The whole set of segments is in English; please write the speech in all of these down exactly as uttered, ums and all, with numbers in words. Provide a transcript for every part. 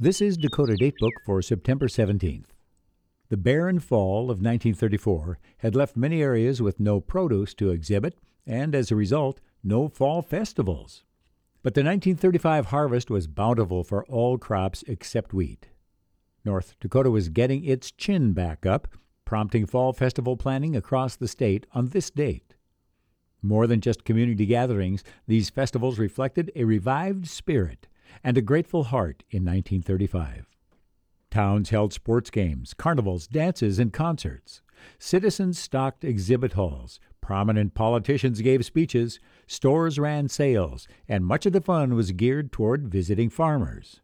This is Dakota Datebook for September seventeenth. The barren fall of nineteen thirty-four had left many areas with no produce to exhibit and, as a result, no fall festivals. But the nineteen thirty-five harvest was bountiful for all crops except wheat. North Dakota was getting its chin back up, prompting fall festival planning across the state on this date. More than just community gatherings, these festivals reflected a revived spirit and a grateful heart in nineteen thirty-five. Towns held sports games, carnivals, dances, and concerts. Citizens stocked exhibit halls. Prominent politicians gave speeches. Stores ran sales, and much of the fun was geared toward visiting farmers.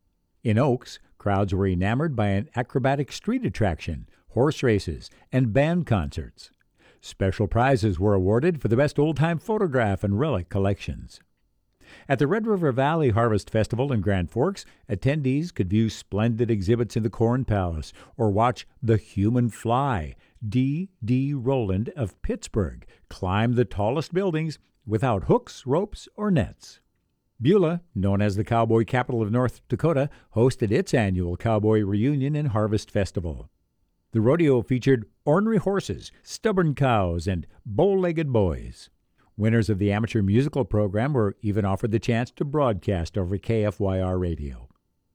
In Oaks, crowds were enamored by an acrobatic street attraction, horse races, and band concerts. Special prizes were awarded for the best old-time photograph and relic collections. At the Red River Valley Harvest Festival in Grand Forks, attendees could view splendid exhibits in the Corn Palace or watch the Human Fly, D. D. Rowland of Pittsburgh, climb the tallest buildings without hooks, ropes, or nets. Beulah, known as the cowboy capital of North Dakota, hosted its annual Cowboy Reunion and Harvest Festival. The rodeo featured ornery horses, stubborn cows, and bow-legged boys. Winners of the amateur musical program were even offered the chance to broadcast over K F Y R radio.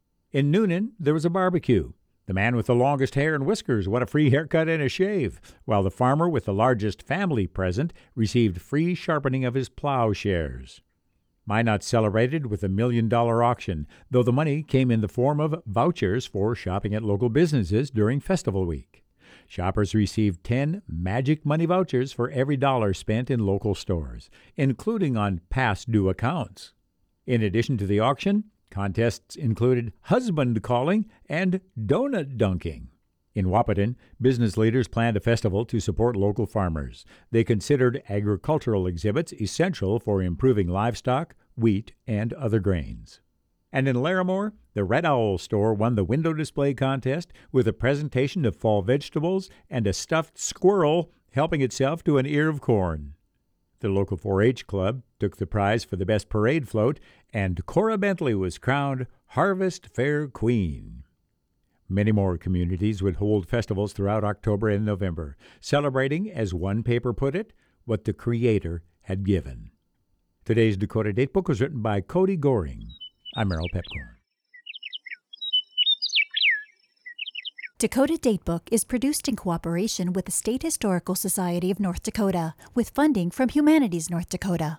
In Newnan, there was a barbecue. The man with the longest hair and whiskers won a free haircut and a shave, while the farmer with the largest family present received free sharpening of his plowshares. Minot celebrated with a million-dollar auction, though the money came in the form of vouchers for shopping at local businesses during festival week. Shoppers received ten magic money vouchers for every dollar spent in local stores, including on past due accounts. In addition to the auction, contests included husband calling and donut dunking. In Wahpeton, business leaders planned a festival to support local farmers. They considered agricultural exhibits essential for improving livestock, wheat, and other grains. And in Larimore, the Red Owl store won the window display contest with a presentation of fall vegetables and a stuffed squirrel helping itself to an ear of corn. The local four H club took the prize for the best parade float, and Cora Bentley was crowned Harvest Fair Queen. Many more communities would hold festivals throughout October and November, celebrating, as one paper put it, what the Creator had given. Today's Dakota Datebook was written by Cody Goring. I'm Merrill Pepcorn. Dakota Datebook is produced in cooperation with the State Historical Society of North Dakota, with funding from Humanities North Dakota.